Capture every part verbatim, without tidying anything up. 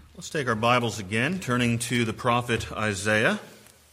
Let's take our Bibles again, turning to the prophet Isaiah.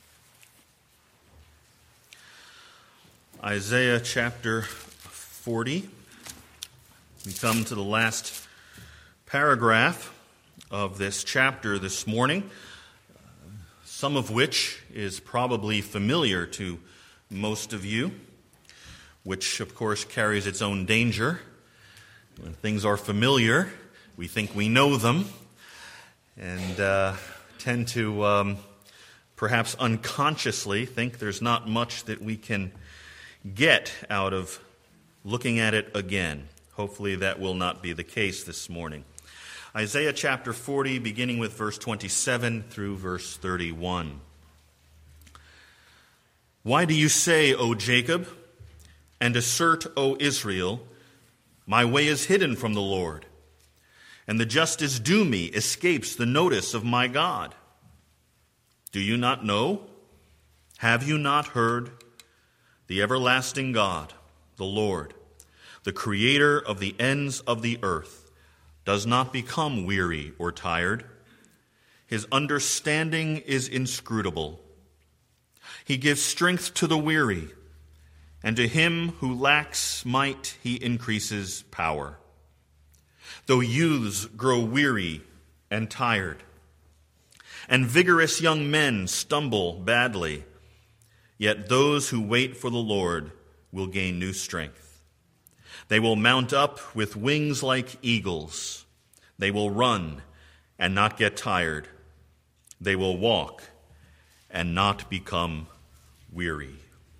Isaiah chapter forty. We come to the last paragraph of this chapter this morning, some of which is probably familiar to most of you, which of course carries its own danger. When things are familiar, we think we know them, and uh, tend to um, perhaps unconsciously think there's not much that we can get out of looking at it again. Hopefully that will not be the case this morning. Isaiah chapter forty, beginning with verse twenty-seven through verse thirty-one. Why do you say, O Jacob, and assert, O Israel, my way is hidden from the Lord, and the justice due me escapes the notice of my God? Do you not know? Have you not heard? The everlasting God, the Lord, the creator of the ends of the earth, does not become weary or tired. His understanding is inscrutable. He gives strength to the weary, and to him who lacks might he increases power. Though youths grow weary and tired, and vigorous young men stumble badly, yet those who wait for the Lord will gain new strength. They will mount up with wings like eagles. They will run and not get tired. They will walk and not become weary.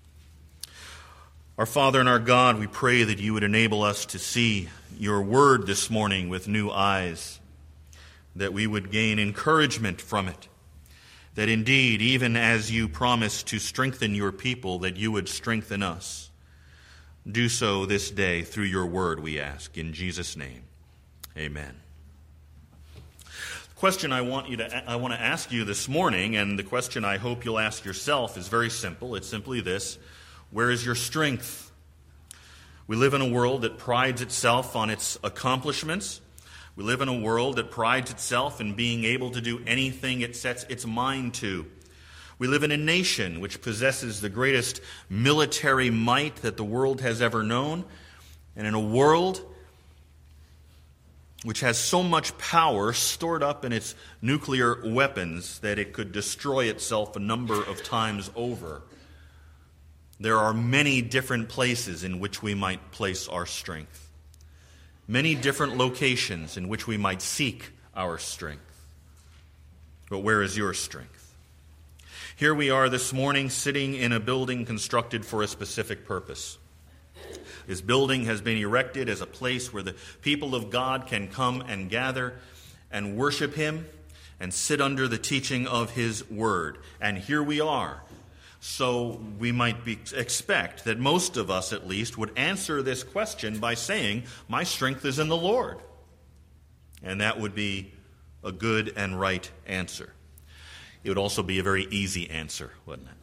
Our Father and our God, we pray that you would enable us to see your word this morning with new eyes, that we would gain encouragement from it, that indeed, even as you promise to strengthen your people, that you would strengthen us. Do so this day through your word, we ask, in Jesus' name. Amen. The question I want you to I want to ask you this morning, and the question I hope you'll ask yourself, is very simple. It's simply this: where is your strength? We live in a world that prides itself on its accomplishments. We live in a world that prides itself in being able to do anything it sets its mind to. We live in a nation which possesses the greatest military might that the world has ever known, and in a world which has so much power stored up in its nuclear weapons that it could destroy itself a number of times over. There are many different places in which we might place our strength, many different locations in which we might seek our strength. But where is your strength? Here we are this morning sitting in a building constructed for a specific purpose. This building has been erected as a place where the people of God can come and gather and worship him and sit under the teaching of his word. And here we are. So we might be, expect that most of us at least would answer this question by saying, my strength is in the Lord. And that would be a good and right answer. It would also be a very easy answer, wouldn't it?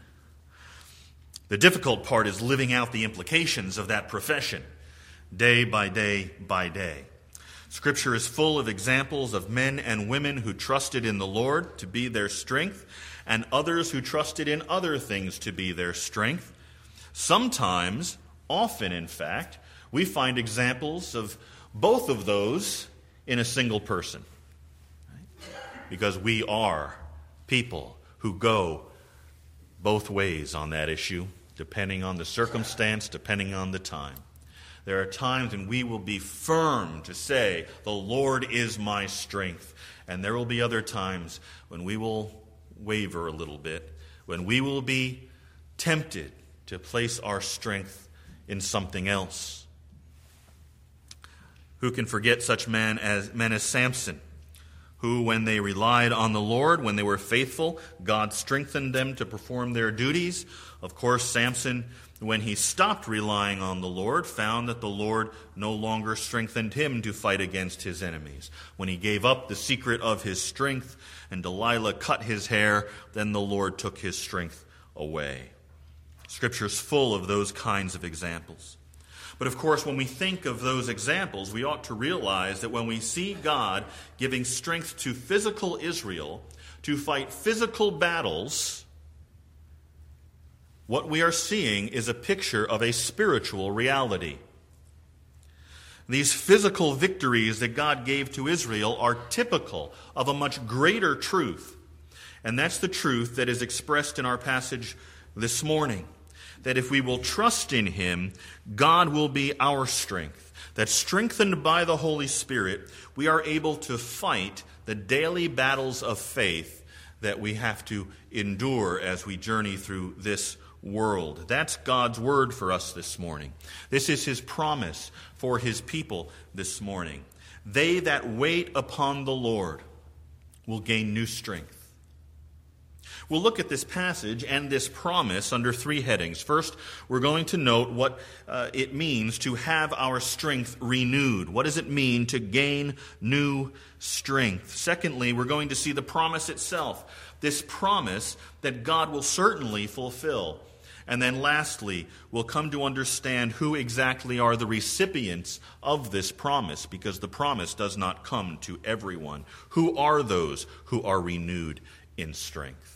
The difficult part is living out the implications of that profession, day by day by day. Scripture is full of examples of men and women who trusted in the Lord to be their strength, and others who trusted in other things to be their strength. Sometimes, often in fact, we find examples of both of those in a single person. Right? Because we are people who go both ways on that issue, depending on the circumstance, depending on the time. There are times when we will be firm to say, the Lord is my strength. And there will be other times when we will waver a little bit, when we will be tempted to place our strength in something else. Who can forget such men as men as Samson, who, when they relied on the Lord, when they were faithful, God strengthened them to perform their duties. Of course, Samson, when he stopped relying on the Lord, found that the Lord no longer strengthened him to fight against his enemies. When he gave up the secret of his strength and Delilah cut his hair, then the Lord took his strength away. Scripture's full of those kinds of examples. But of course, when we think of those examples, we ought to realize that when we see God giving strength to physical Israel to fight physical battles, what we are seeing is a picture of a spiritual reality. These physical victories that God gave to Israel are typical of a much greater truth. And that's the truth that is expressed in our passage this morning. That if we will trust in Him, God will be our strength. That strengthened by the Holy Spirit, we are able to fight the daily battles of faith that we have to endure as we journey through this world. That's God's word for us this morning. This is His promise for His people this morning. They that wait upon the Lord will gain new strength. We'll look at this passage and this promise under three headings. First, we're going to note what uh, it means to have our strength renewed. What does it mean to gain new strength? Secondly, we're going to see the promise itself, this promise that God will certainly fulfill. And then lastly, we'll come to understand who exactly are the recipients of this promise, because the promise does not come to everyone. Who are those who are renewed in strength?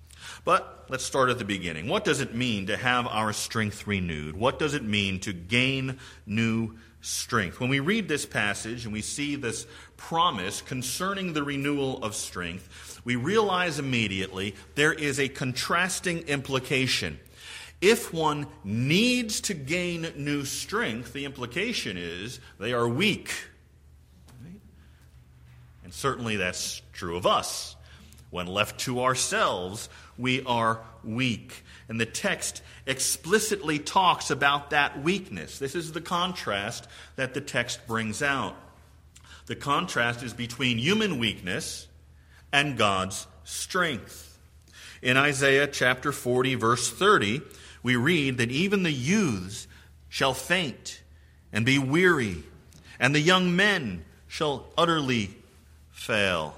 But let's start at the beginning. What does it mean to have our strength renewed? What does it mean to gain new strength? When we read this passage and we see this promise concerning the renewal of strength, we realize immediately there is a contrasting implication. If one needs to gain new strength, the implication is they are weak. Right? And certainly that's true of us. When left to ourselves, we are weak. And the text explicitly talks about that weakness. This is the contrast that the text brings out. The contrast is between human weakness and God's strength. In Isaiah chapter forty, verse thirty, we read that even the youths shall faint and be weary, and the young men shall utterly fail.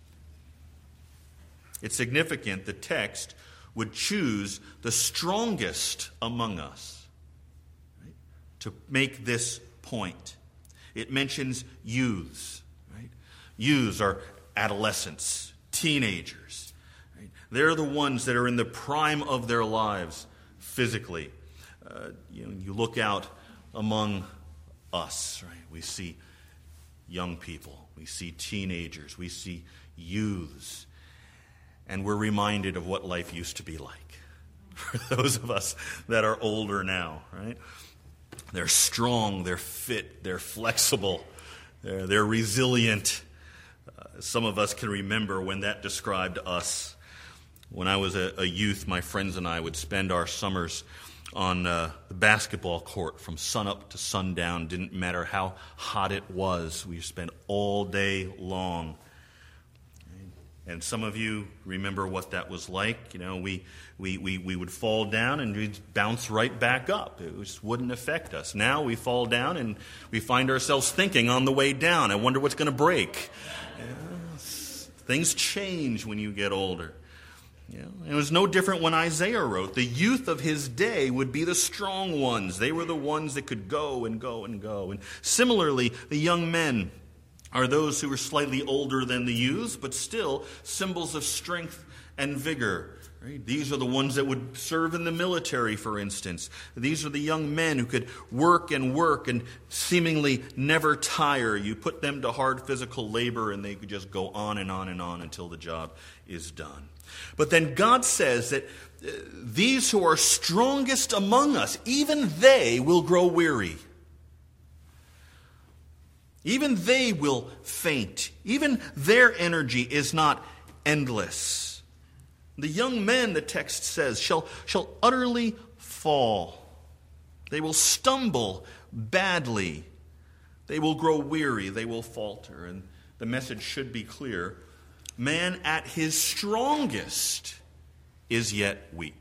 It's significant the text would choose the strongest among us, right, to make this point. It mentions youths. Right? Youths are adolescents, teenagers. Right? They're the ones that are in the prime of their lives physically. Uh, you know, you look out among us, right? We see young people, we see teenagers, we see youths. And we're reminded of what life used to be like for those of us that are older now, right? They're strong, they're fit, they're flexible, they're, they're resilient. Uh, some of us can remember when that described us. When I was a, a youth, my friends and I would spend our summers on uh, the basketball court from sunup to sundown. Didn't matter how hot it was. We spent all day long. And some of you remember what that was like. You know, we we we, we would fall down and we'd bounce right back up. It just wouldn't affect us. Now we fall down and we find ourselves thinking on the way down, I wonder what's going to break. Yes. Things change when you get older. You know, it was no different when Isaiah wrote. The youth of his day would be the strong ones. They were the ones that could go and go and go. And similarly, the young men are those who are slightly older than the youths, but still symbols of strength and vigor. Right? These are the ones that would serve in the military, for instance. These are the young men who could work and work and seemingly never tire. You put them to hard physical labor and they could just go on and on and on until the job is done. But then God says that uh, these who are strongest among us, even they will grow weary. Even they will faint. Even their energy is not endless. The young men, the text says, shall, shall utterly fall. They will stumble badly. They will grow weary. They will falter. And the message should be clear. Man at his strongest is yet weak.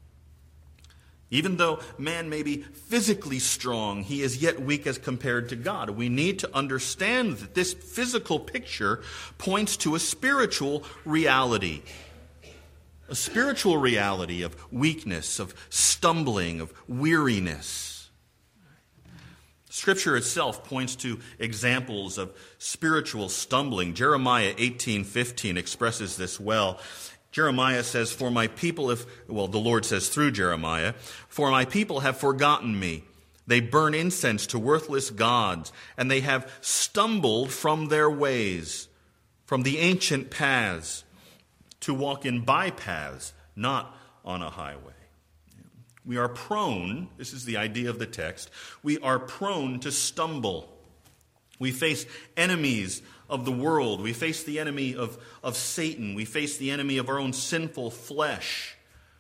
Even though man may be physically strong, he is yet weak as compared to God. We need to understand that this physical picture points to a spiritual reality. A spiritual reality of weakness, of stumbling, of weariness. Scripture itself points to examples of spiritual stumbling. Jeremiah eighteen fifteen expresses this well. Jeremiah says, "For my people have," well, the Lord says through Jeremiah, "For my people have forgotten me. They burn incense to worthless gods, and they have stumbled from their ways, from the ancient paths, to walk in bypaths, not on a highway." We are prone, this is the idea of the text, we are prone to stumble. We face enemies of the world. We face the enemy of, of Satan. We face the enemy of our own sinful flesh.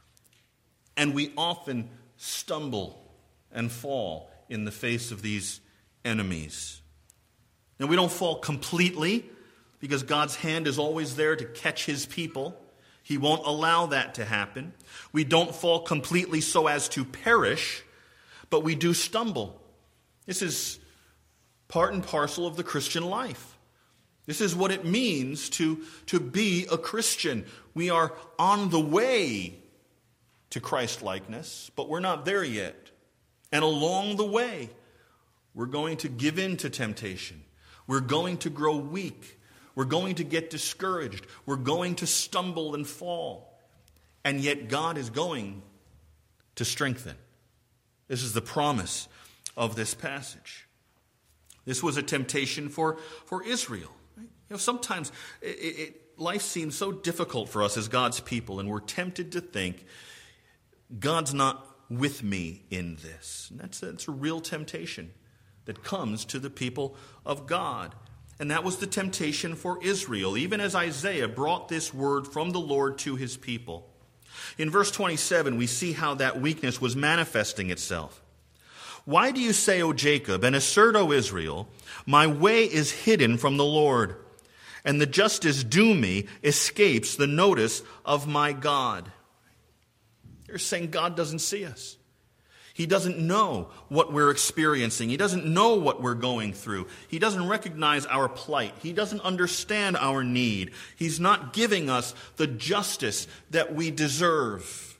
And we often stumble and fall in the face of these enemies. Now, we don't fall completely because God's hand is always there to catch his people. He won't allow that to happen. We don't fall completely so as to perish, but we do stumble. This is part and parcel of the Christian life. This is what it means to, to be a Christian. We are on the way to Christ-likeness, but we're not there yet. And along the way, we're going to give in to temptation. We're going to grow weak. We're going to get discouraged. We're going to stumble and fall. And yet God is going to strengthen. This is the promise of this passage. This was a temptation for, for Israel. Right? You know, sometimes it, it, life seems so difficult for us as God's people, and we're tempted to think, God's not with me in this. And that's a, that's a real temptation that comes to the people of God. And that was the temptation for Israel, even as Isaiah brought this word from the Lord to his people. In verse twenty-seven, we see how that weakness was manifesting itself. "Why do you say, O Jacob, and assert, O Israel, my way is hidden from the Lord, and the justice due me escapes the notice of my God?" They're saying God doesn't see us. He doesn't know what we're experiencing. He doesn't know what we're going through. He doesn't recognize our plight. He doesn't understand our need. He's not giving us the justice that we deserve.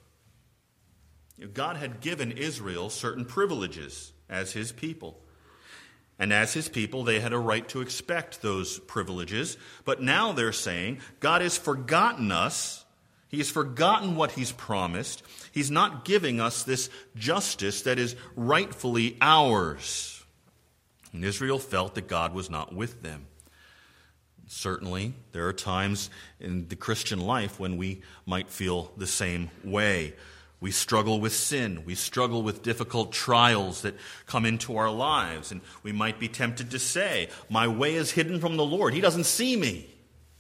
God had given Israel certain privileges as his people. And as his people, they had a right to expect those privileges. But now they're saying, God has forgotten us. He has forgotten what he's promised. He's not giving us this justice that is rightfully ours. And Israel felt that God was not with them. Certainly, there are times in the Christian life when we might feel the same way. We struggle with sin. We struggle with difficult trials that come into our lives. And we might be tempted to say, my way is hidden from the Lord. He doesn't see me.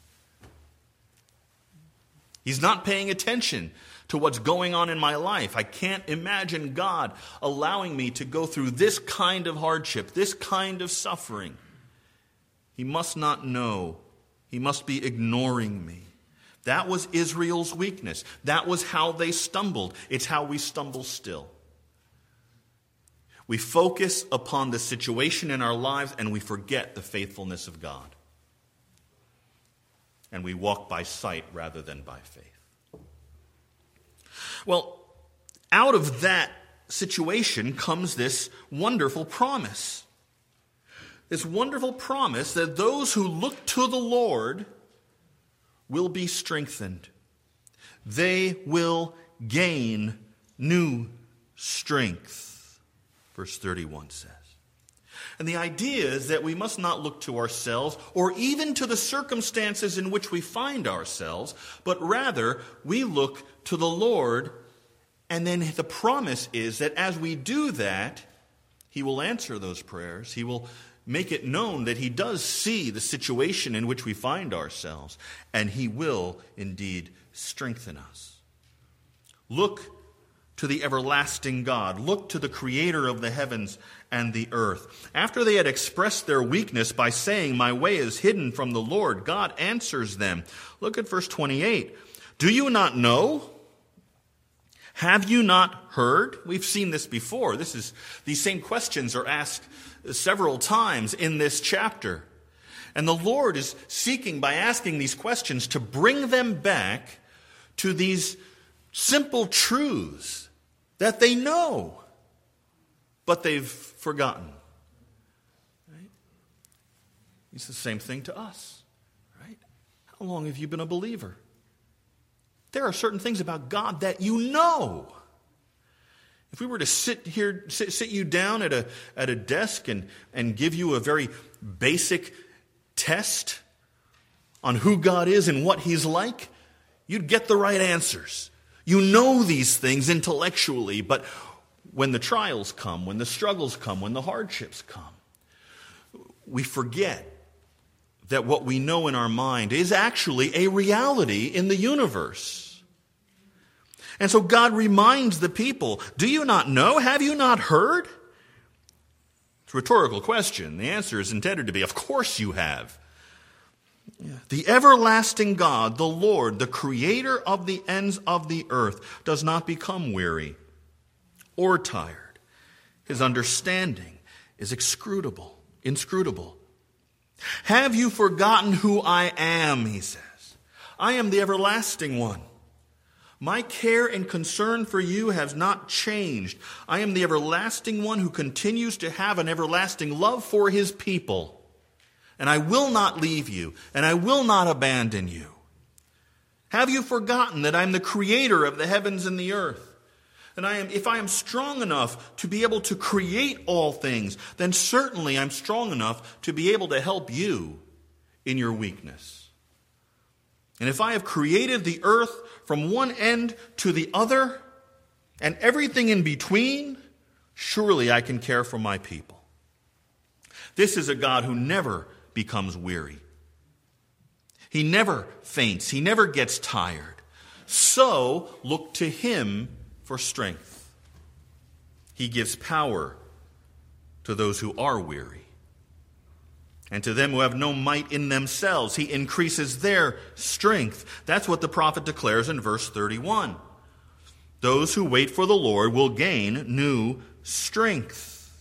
He's not paying attention to what's going on in my life. I can't imagine God allowing me to go through this kind of hardship, this kind of suffering. He must not know. He must be ignoring me. That was Israel's weakness. That was how they stumbled. It's how we stumble still. We focus upon the situation in our lives and we forget the faithfulness of God. And we walk by sight rather than by faith. Well, out of that situation comes this wonderful promise. This wonderful promise that those who look to the Lord will be strengthened. They will gain new strength, verse thirty-one says. And the idea is that we must not look to ourselves or even to the circumstances in which we find ourselves, but rather we look to the Lord, and then the promise is that as we do that, he will answer those prayers. He will make it known that he does see the situation in which we find ourselves, and he will indeed strengthen us. Look to the everlasting God. Look to the creator of the heavens and the earth. After they had expressed their weakness by saying, my way is hidden from the Lord, God answers them. Look at verse twenty-eight. Do you not know? Have you not heard? We've seen this before. This is these same questions are asked several times in this chapter. And the Lord is seeking, by asking these questions, to bring them back to these simple truths that they know, but they've forgotten. It's the same thing to us, right? How long have you been a believer? There are certain things about God that you know. If we were to sit here, sit, sit you down at a at a desk and, and give you a very basic test on who God is and what He's like, you'd get the right answers. You know these things intellectually, but when the trials come, when the struggles come, when the hardships come, we forget that what we know in our mind is actually a reality in the universe. And so God reminds the people, do you not know? Have you not heard? It's a rhetorical question. The answer is intended to be, of course you have. The everlasting God, the Lord, the creator of the ends of the earth, does not become weary or tired. His understanding is inscrutable, inscrutable. Have you forgotten who I am, he says. I am the everlasting one. My care and concern for you has not changed. I am the everlasting one who continues to have an everlasting love for his people. And I will not leave you, and I will not abandon you. Have you forgotten that I'm the creator of the heavens and the earth? And I am, if I am strong enough to be able to create all things, then certainly I'm strong enough to be able to help you in your weakness. And if I have created the earth from one end to the other, and everything in between, surely I can care for my people. This is a God who never becomes weary. He never faints. He never gets tired. So look to him for strength. He gives power to those who are weary. And to them who have no might in themselves, he increases their strength. That's what the prophet declares in verse thirty-one. Those who wait for the Lord will gain new strength.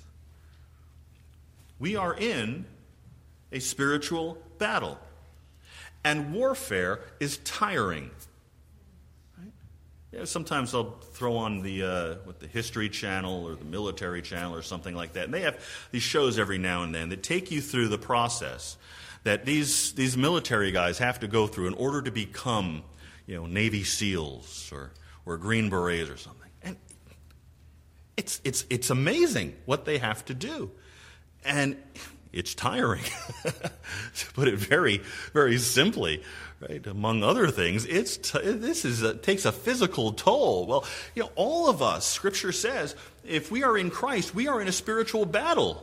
We are in a spiritual battle. And warfare is tiring. Right? Yeah, sometimes I'll throw on the uh, what the History Channel or the Military Channel or something like that. And they have these shows every now and then that take you through the process that these these military guys have to go through in order to become, you know, Navy SEALs or or Green Berets or something. And it's it's it's amazing what they have to do. And it's tiring, to put it very, very simply, right? Among other things, it's t- this is a, takes a physical toll. Well, you know, all of us, Scripture says, if we are in Christ, we are in a spiritual battle.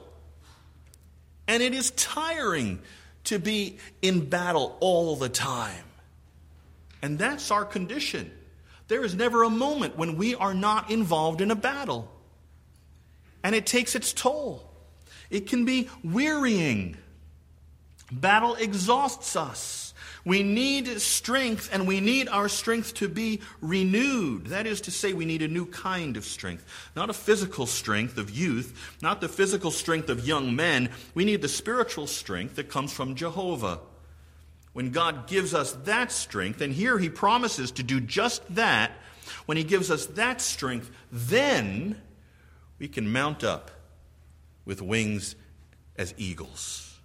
And it is tiring to be in battle all the time. And that's our condition. There is never a moment when we are not involved in a battle. And it takes its toll. It can be wearying. Battle exhausts us. We need strength, and we need our strength to be renewed. That is to say, we need a new kind of strength. Not a physical strength of youth, not the physical strength of young men. We need the spiritual strength that comes from Jehovah. When God gives us that strength, and here he promises to do just that, when he gives us that strength, then we can mount up with wings as eagles.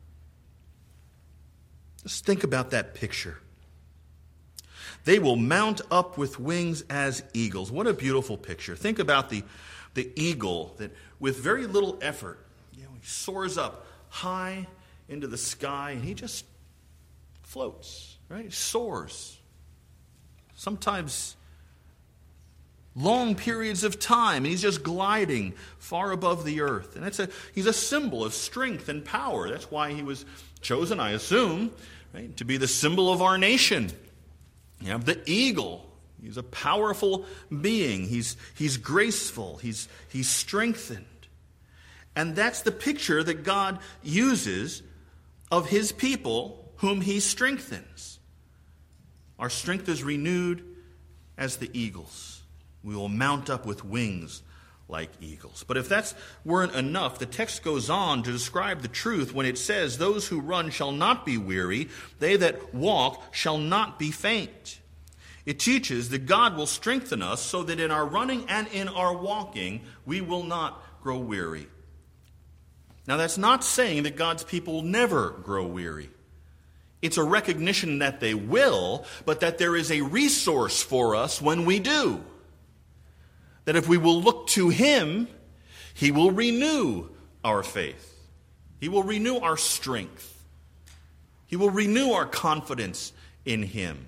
Just think about that picture. They will mount up with wings as eagles. What a beautiful picture. Think about the, the eagle that with very little effort, you know, he soars up high into the sky and he just floats, right? He soars. Sometimes long periods of time, and he's just gliding far above the earth. And that's a, he's a symbol of strength and power. That's why he was chosen, I assume, right, to be the symbol of our nation. You have the eagle. He's a powerful being. He's, he's graceful. He's, he's strengthened. And that's the picture that God uses of his people whom he strengthens. Our strength is renewed as the eagles. We will mount up with wings like eagles. But if that weren't enough, the text goes on to describe the truth when it says, those who run shall not be weary, they that walk shall not be faint. It teaches that God will strengthen us so that in our running and in our walking, we will not grow weary. Now, that's not saying that God's people never grow weary. It's a recognition that they will, but that there is a resource for us when we do. That if we will look to Him, He will renew our faith. He will renew our strength. He will renew our confidence in Him.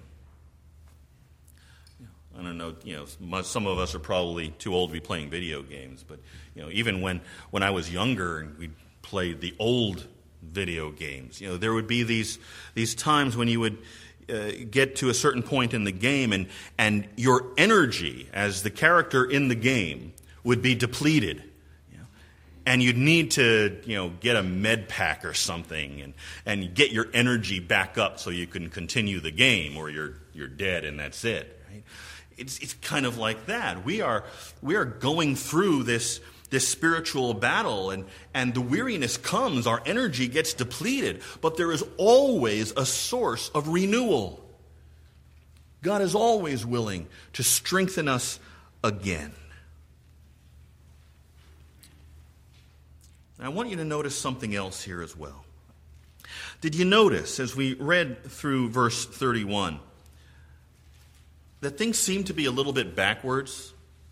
I don't know, you know, some of us are probably too old to be playing video games, but, you know, even when, when I was younger and we'd play the old video games, you know, there would be these these times when you would uh, get to a certain point in the game and and your energy as the character in the game would be depleted, you know, and you'd need to, you know, get a med pack or something and and get your energy back up so you can continue the game, or you're you're dead and that's it, right? It's it's kind of like that. We are we are going through this this spiritual battle, and, and the weariness comes, our energy gets depleted, but there is always a source of renewal. God is always willing to strengthen us again. I want you to notice something else here as well. Did you notice, as we read through verse thirty-one, that things seem to be a little bit backwards?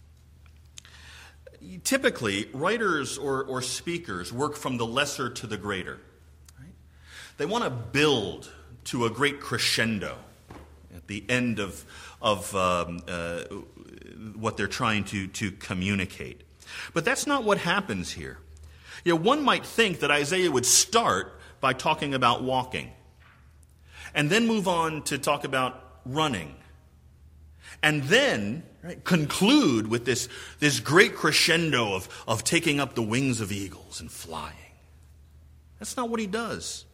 Typically, writers or, or speakers work from the lesser to the greater. Right? They want to build to a great crescendo at the end of, of um, uh, what they're trying to, to communicate. But that's not what happens here. You know, one might think that Isaiah would start by talking about walking, and then move on to talk about running, and then right, conclude with this, this great crescendo of, of taking up the wings of eagles and flying. That's not what he does.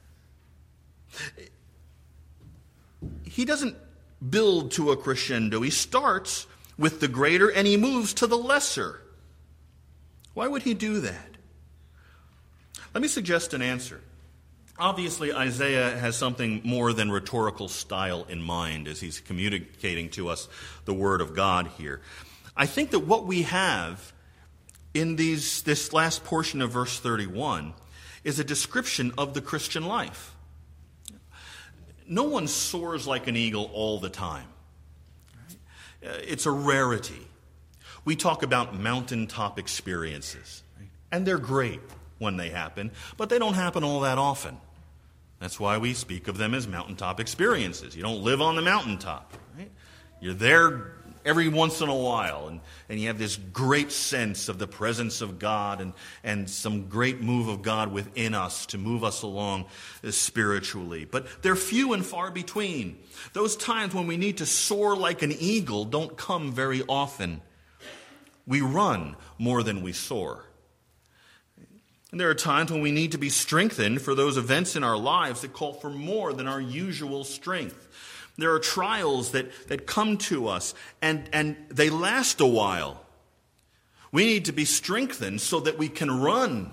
He doesn't build to a crescendo. He starts with the greater and he moves to the lesser. Why would he do that? Let me suggest an answer. Obviously, Isaiah has something more than rhetorical style in mind as he's communicating to us the Word of God here. I think that what we have in these this last portion of verse thirty-one is a description of the Christian life. No one soars like an eagle all the time. It's a rarity. We talk about mountaintop experiences, and they're great when they happen, but they don't happen all that often. That's why we speak of them as mountaintop experiences. You don't live on the mountaintop, right? You're there every once in a while, and, and you have this great sense of the presence of God and, and some great move of God within us to move us along spiritually. But they're few and far between. Those times when we need to soar like an eagle don't come very often. We run more than we soar. And there are times when we need to be strengthened for those events in our lives that call for more than our usual strength. There are trials that, that come to us, and, and they last a while. We need to be strengthened so that we can run,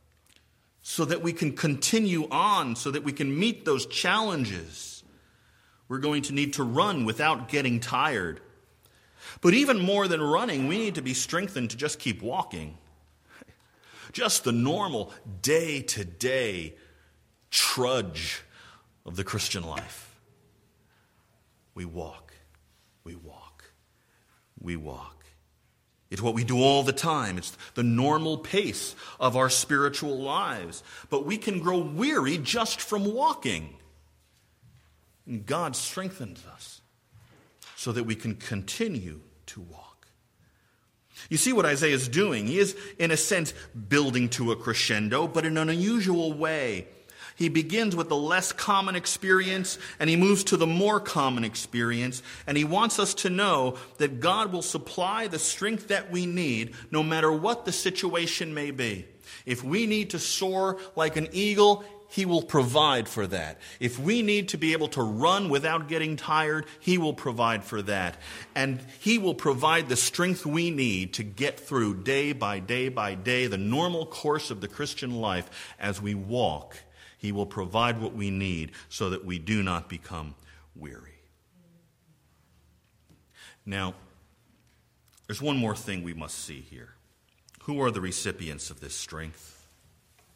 so that we can continue on, so that we can meet those challenges. We're going to need to run without getting tired. But even more than running, we need to be strengthened to just keep walking. Just the normal day-to-day trudge of the Christian life. We walk, we walk, we walk. It's what we do all the time. It's the normal pace of our spiritual lives. But we can grow weary just from walking. And God strengthens us so that we can continue to walk. You see what Isaiah is doing? He is, in a sense, building to a crescendo, but in an unusual way. He begins with the less common experience, and he moves to the more common experience, and he wants us to know that God will supply the strength that we need, no matter what the situation may be. If we need to soar like an eagle, He will provide for that. If we need to be able to run without getting tired, He will provide for that. And He will provide the strength we need to get through day by day by day, the normal course of the Christian life. As we walk, He will provide what we need so that we do not become weary. Now, there's one more thing we must see here. Who are the recipients of this strength?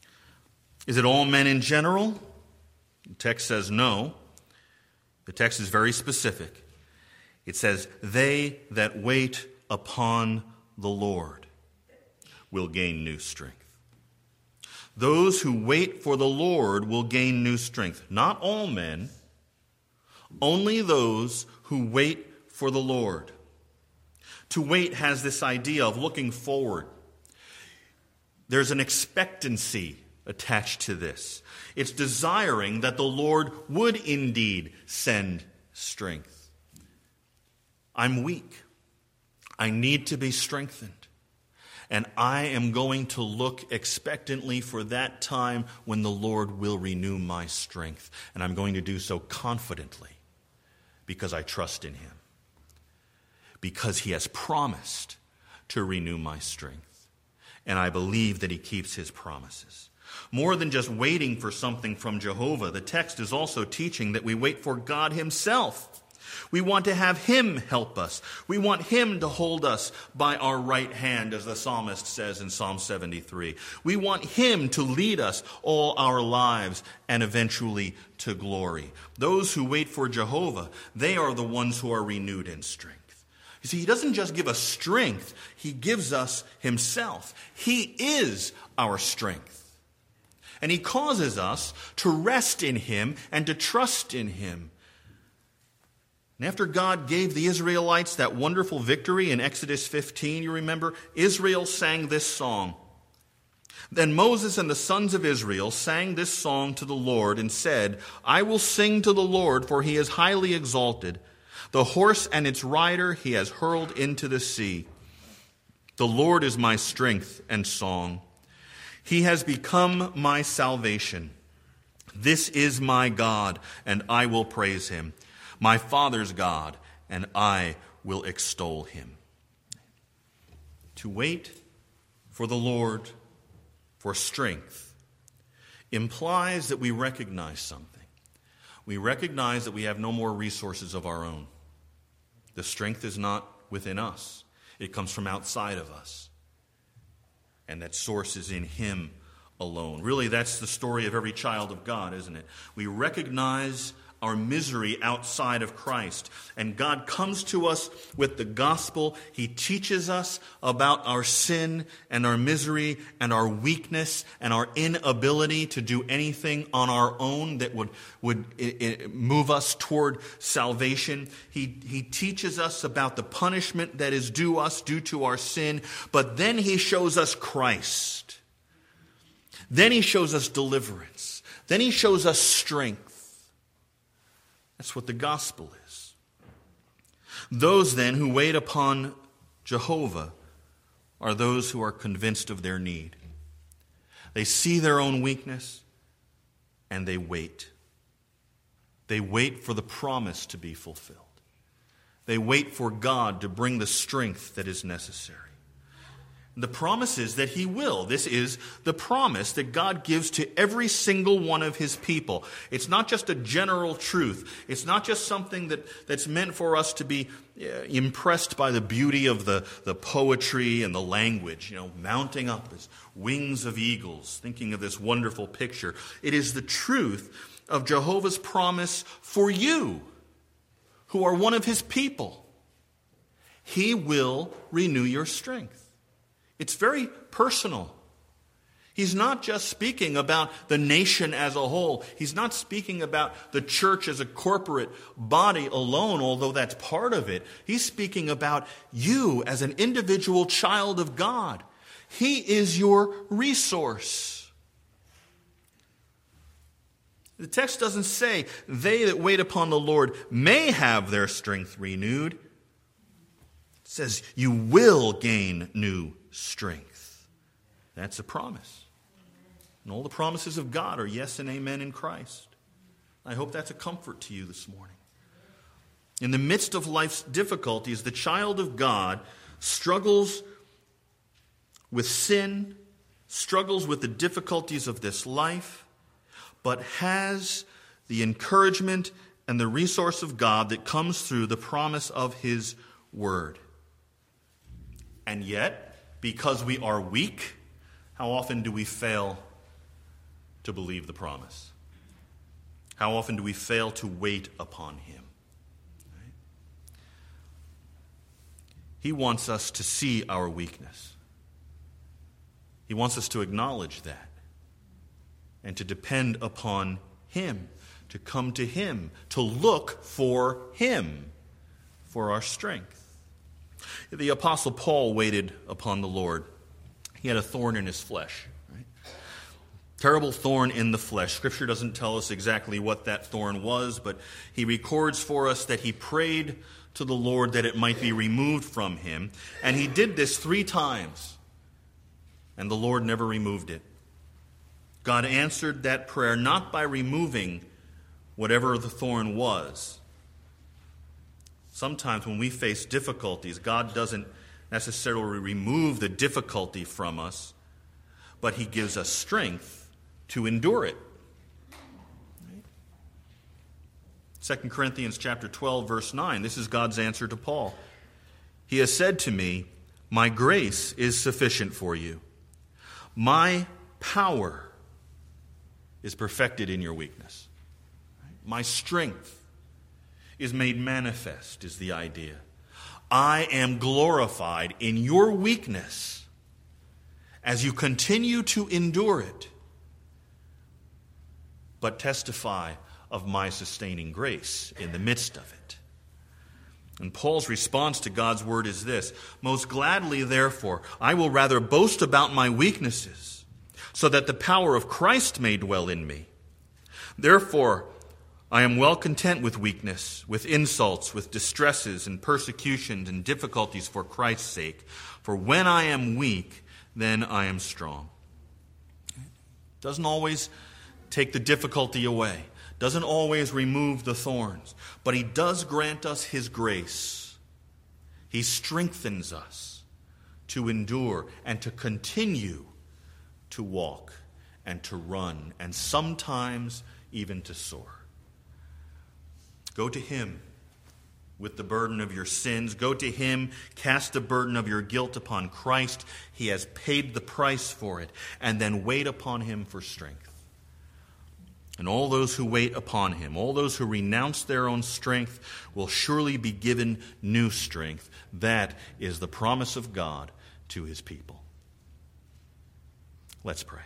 Is it all men in general? The text says no. The text is very specific. It says, they that wait upon the Lord will gain new strength. Those who wait for the Lord will gain new strength. Not all men, only those who wait for the Lord. To wait has this idea of looking forward. There's an expectancy attached to this. It's desiring that the Lord would indeed send strength. I'm weak. I need to be strengthened. And I am going to look expectantly for that time when the Lord will renew my strength. And I'm going to do so confidently because I trust in him. Because he has promised to renew my strength. And I believe that he keeps his promises. More than just waiting for something from Jehovah, the text is also teaching that we wait for God himself. We want to have him help us. We want him to hold us by our right hand, as the psalmist says in Psalm seventy-three. We want him to lead us all our lives and eventually to glory. Those who wait for Jehovah, they are the ones who are renewed in strength. You see, he doesn't just give us strength, he gives us himself. He is our strength. And he causes us to rest in him and to trust in him. And after God gave the Israelites that wonderful victory in Exodus fifteen, you remember, Israel sang this song. Then Moses and the sons of Israel sang this song to the Lord and said, I will sing to the Lord, for he is highly exalted. The horse and its rider he has hurled into the sea. The Lord is my strength and song. He has become my salvation. This is my God, and I will praise him. My father's God, and I will extol him. To wait for the Lord for strength implies that we recognize something. We recognize that we have no more resources of our own. The strength is not within us. It comes from outside of us. And that source is in him alone. Really, that's the story of every child of God, isn't it? We recognize our misery outside of Christ. And God comes to us with the gospel. He teaches us about our sin and our misery and our weakness and our inability to do anything on our own that would, would move us toward salvation. He, he teaches us about the punishment that is due us due to our sin. But then he shows us Christ. Then he shows us deliverance. Then he shows us strength. That's what the gospel is. Those then who wait upon Jehovah are those who are convinced of their need. They see their own weakness and they wait. They wait for the promise to be fulfilled. They wait for God to bring the strength that is necessary. The promise is that he will. This is the promise that God gives to every single one of his people. It's not just a general truth. It's not just something that, that's meant for us to be uh, impressed by the beauty of the, the poetry and the language, you know, mounting up as wings of eagles, thinking of this wonderful picture. It is the truth of Jehovah's promise for you, who are one of his people. He will renew your strength. It's very personal. He's not just speaking about the nation as a whole. He's not speaking about the church as a corporate body alone, although that's part of it. He's speaking about you as an individual child of God. He is your resource. The text doesn't say, they that wait upon the Lord may have their strength renewed. It says, you will gain new strength. That's a promise. And all the promises of God are yes and amen in Christ. I hope that's a comfort to you this morning. In the midst of life's difficulties, the child of God struggles with sin, struggles with the difficulties of this life, but has the encouragement and the resource of God that comes through the promise of his word. And yet, because we are weak, how often do we fail to believe the promise? How often do we fail to wait upon him? Right? He wants us to see our weakness. He wants us to acknowledge that and to depend upon him, to come to him, to look for him for our strength. The Apostle Paul waited upon the Lord. He had a thorn in his flesh. Right? Terrible thorn in the flesh. Scripture doesn't tell us exactly what that thorn was, but he records for us that he prayed to the Lord that it might be removed from him. And he did this three times, and the Lord never removed it. God answered that prayer not by removing whatever the thorn was. Sometimes when we face difficulties, God doesn't necessarily remove the difficulty from us, but he gives us strength to endure it. Second Corinthians chapter twelve, verse nine, this is God's answer to Paul. He has said to me, "My grace is sufficient for you. My power is perfected in your weakness." My strength is made manifest, is the idea. I am glorified in your weakness as you continue to endure it, but testify of my sustaining grace in the midst of it. And Paul's response to God's word is this: "Most gladly, therefore, I will rather boast about my weaknesses, so that the power of Christ may dwell in me. Therefore, I am well content with weakness, with insults, with distresses and persecutions and difficulties for Christ's sake. For when I am weak, then I am strong." Doesn't always take the difficulty away. Doesn't always remove the thorns. But he does grant us his grace. He strengthens us to endure and to continue to walk and to run and sometimes even to soar. Go to him with the burden of your sins. Go to him, cast the burden of your guilt upon Christ. He has paid the price for it. And then wait upon him for strength. And all those who wait upon him, all those who renounce their own strength, will surely be given new strength. That is the promise of God to his people. Let's pray.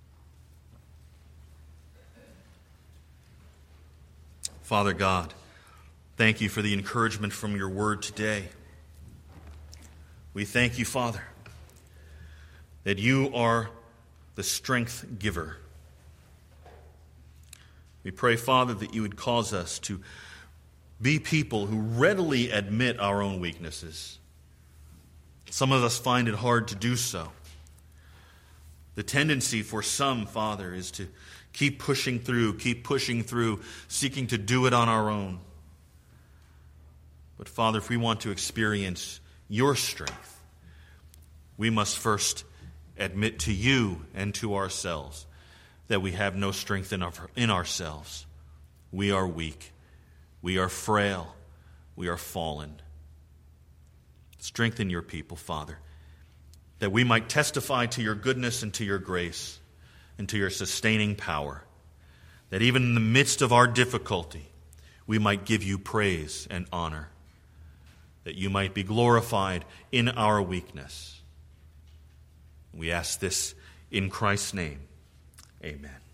Father God, thank you for the encouragement from your word today. We thank you, Father, that you are the strength giver. We pray, Father, that you would cause us to be people who readily admit our own weaknesses. Some of us find it hard to do so. The tendency for some, Father, is to keep pushing through, keep pushing through, seeking to do it on our own. But Father, if we want to experience your strength, we must first admit to you and to ourselves that we have no strength in, our, in ourselves. We are weak. We are frail. We are fallen. Strengthen your people, Father, that we might testify to your goodness and to your grace and to your sustaining power, that even in the midst of our difficulty, we might give you praise and honor, that you might be glorified in our weakness. We ask this in Christ's name. Amen.